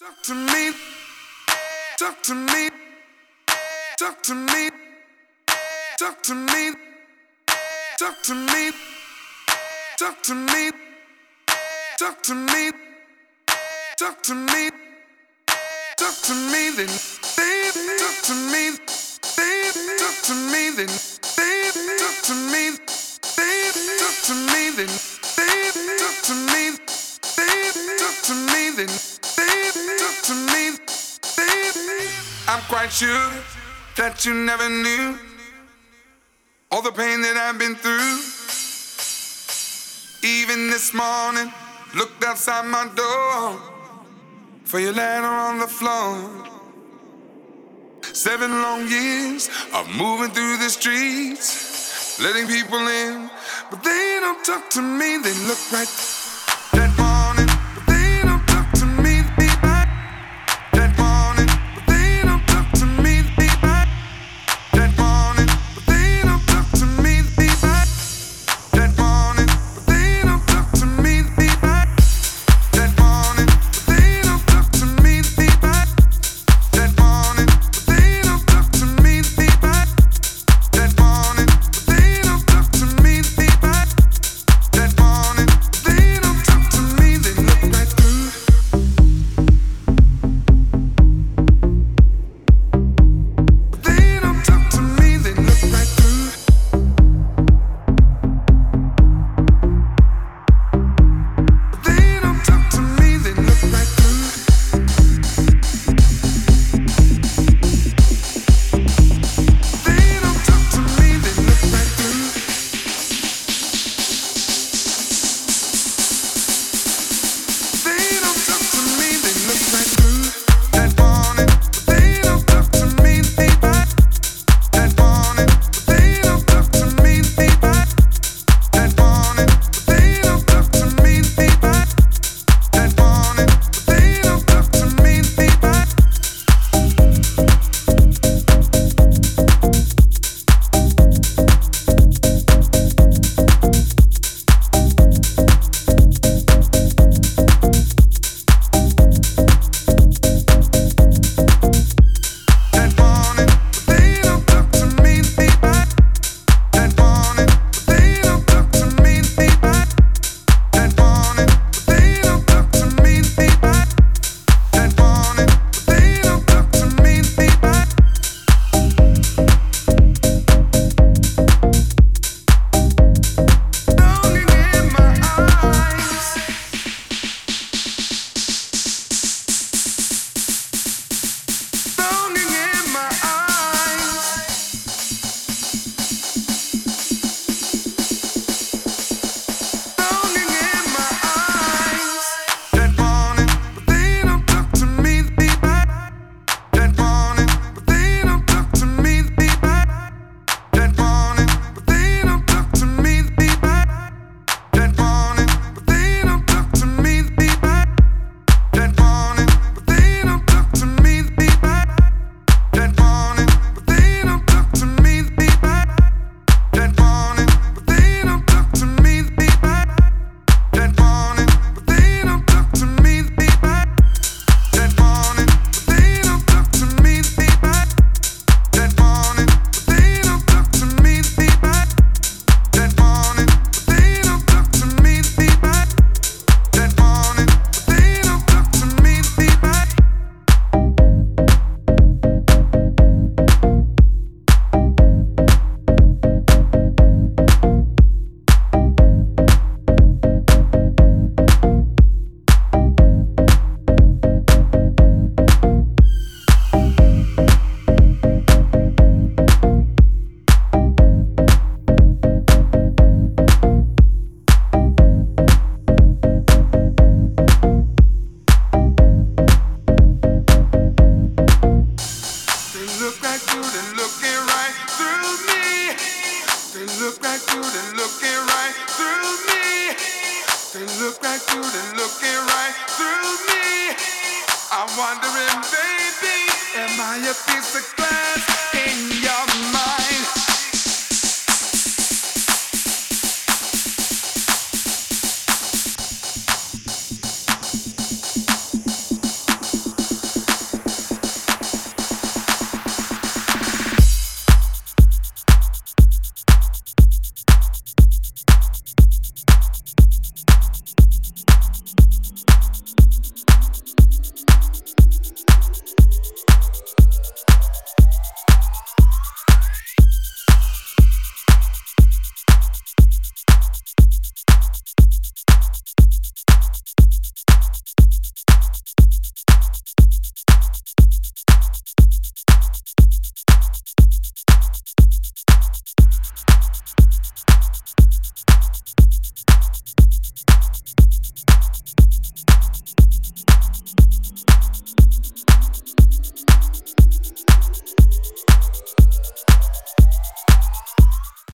Talk to me, talk to me, talk to me, talk to me, talk to me, talk to me, talk to me, talk to me, talk to me, then baby, talk to me, baby, talk to me, then baby, talk to me, baby, talk to me, then baby, talk to me, baby, talk to me, then baby, talk to me, baby. I'm quite sure that you never knew all the pain that I've been through. Even this morning, looked outside my door for your letter on the floor. 7 long years of moving through the streets, letting people in, but they don't talk to me. They look right that morning, but they don't talk to me. That morning, but they don't talk to me. That morning, but they don't talk to me. That morning, but they don't talk to me. That morning, but they don't talk to me. That morning, but they don't talk to me. That morning, but they don't talk to me. That morning, but they don't talk to me. They look right through. They don't talk to me. They look right through. They don't talk to me. They look right through. They don't talk to me. They look right through. They don't talk to me. They look right through. That morning, but they don't talk to me. That morning, but they don't talk to me. That morning, but they don't talk to me. That morning, but they don't talk to me. That morning, but they don't talk to me. That morning, but they don't talk to me. That morning, but they don't talk to me. That morning, but they don't talk to me. Longing in my eyes. Longing in my eyes. Longing in my eyes. That morning, but they don't talk to me. That morning, but they don't talk to me. That morning, but they don't talk to me. That morning, but they don't talk to me. That morning, but they don't talk to me. That morning, but they don't talk to me. That morning, but they don't talk to me. That morning, but they don't talk to me. That morning, but they don't talk to me. That morning, but they don't talk to me. That morning, but they don't talk to me. That morning, but they don't talk to me. They look right through, they looking right through me. They look right through, they looking right through me. They look right through, they looking right through me. I'm wondering, baby, am I a piece of glass in your mind?